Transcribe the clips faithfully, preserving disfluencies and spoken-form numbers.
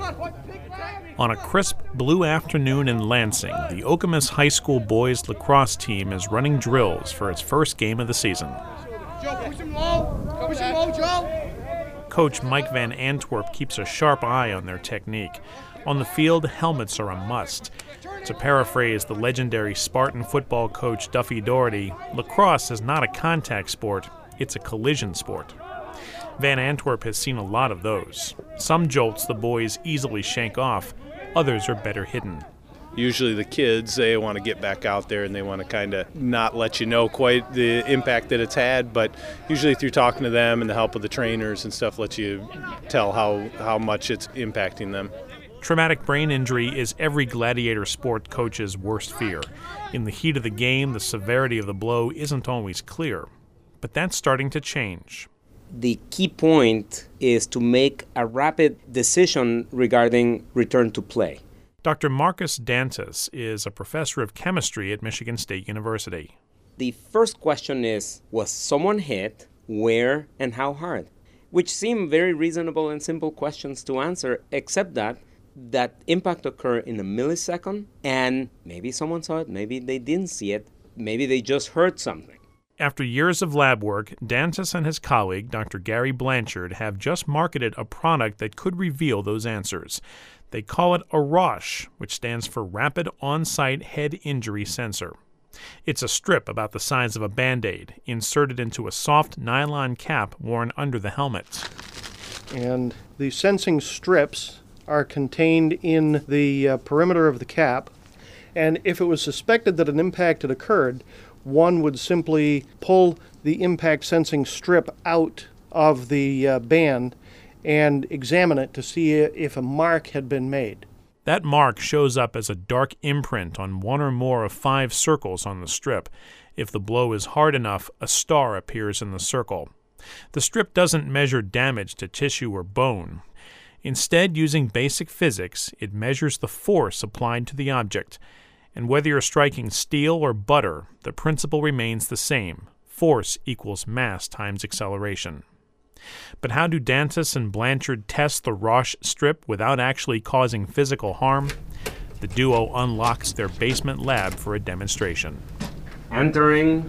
On a crisp blue afternoon in Lansing, the Okemos High School boys lacrosse team is running drills for its first game of the season. Joe, push him low. Push him low, Joe. Coach Mike Van Antwerp keeps a sharp eye on their technique. On the field, helmets are a must. To paraphrase the legendary Spartan football coach Duffy Daugherty, lacrosse is not a contact sport, it's a collision sport. Van Antwerp has seen a lot of those. Some jolts the boys easily shank off, others are better hidden. Usually the kids, they want to get back out there and they want to kind of not let you know quite the impact that it's had, but usually through talking to them and the help of the trainers and stuff lets you tell how, how much it's impacting them. Traumatic brain injury is every gladiator sport coach's worst fear. In the heat of the game, the severity of the blow isn't always clear, but that's starting to change. The key point is to make a rapid decision regarding return to play. Doctor Marcus Dantas is a professor of chemistry at Michigan State University. The first question is, was someone hit, where, and how hard? Which seem very reasonable and simple questions to answer, except that that impact occurred in a millisecond, and maybe someone saw it, maybe they didn't see it, maybe they just heard something. After years of lab work, Dantas and his colleague, Doctor Gary Blanchard, have just marketed a product that could reveal those answers. They call it a R O S H, which stands for Rapid On-Site Head Injury Sensor. It's a strip about the size of a Band-Aid, inserted into a soft nylon cap worn under the helmet. And the sensing strips are contained in the uh, perimeter of the cap, and if it was suspected that an impact had occurred, one would simply pull the impact sensing strip out of the uh, band and examine it to see if a mark had been made. That mark shows up as a dark imprint on one or more of five circles on the strip. If the blow is hard enough, a star appears in the circle. The strip doesn't measure damage to tissue or bone. Instead, using basic physics, it measures the force applied to the object. And whether you're striking steel or butter, the principle remains the same. Force equals mass times acceleration. But how do Dantas and Blanchard test the R O S H strip without actually causing physical harm? The duo unlocks their basement lab for a demonstration. Entering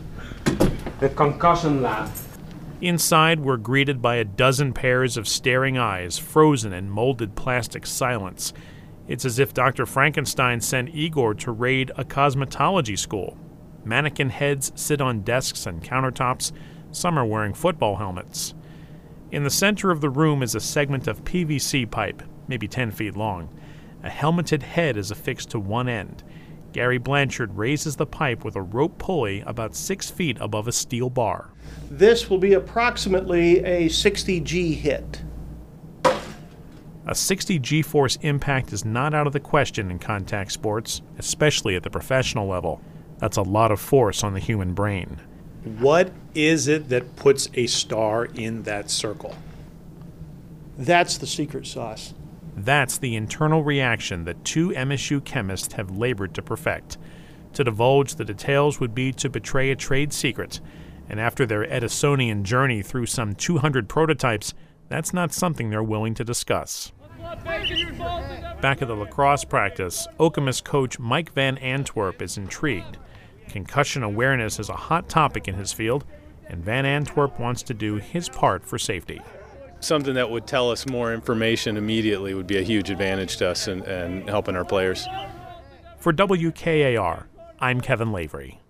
the concussion lab. Inside, we're greeted by a dozen pairs of staring eyes, frozen in molded plastic silence. It's as if Doctor Frankenstein sent Igor to raid a cosmetology school. Mannequin heads sit on desks and countertops. Some are wearing football helmets. In the center of the room is a segment of P V C pipe, maybe ten feet long. A helmeted head is affixed to one end. Gary Blanchard raises the pipe with a rope pulley about six feet above a steel bar. This will be approximately a sixty G hit. A sixty G-force impact is not out of the question in contact sports, especially at the professional level. That's a lot of force on the human brain. What is it that puts a star in that circle? That's the secret sauce. That's the internal reaction that two M S U chemists have labored to perfect. To divulge the details would be to betray a trade secret, and after their Edisonian journey through some two hundred prototypes, that's not something they're willing to discuss. Back at the lacrosse practice, Okemos coach Mike Van Antwerp is intrigued. Concussion awareness is a hot topic in his field, and Van Antwerp wants to do his part for safety. Something that would tell us more information immediately would be a huge advantage to us and, and helping our players. For W K A R, I'm Kevin Lavery.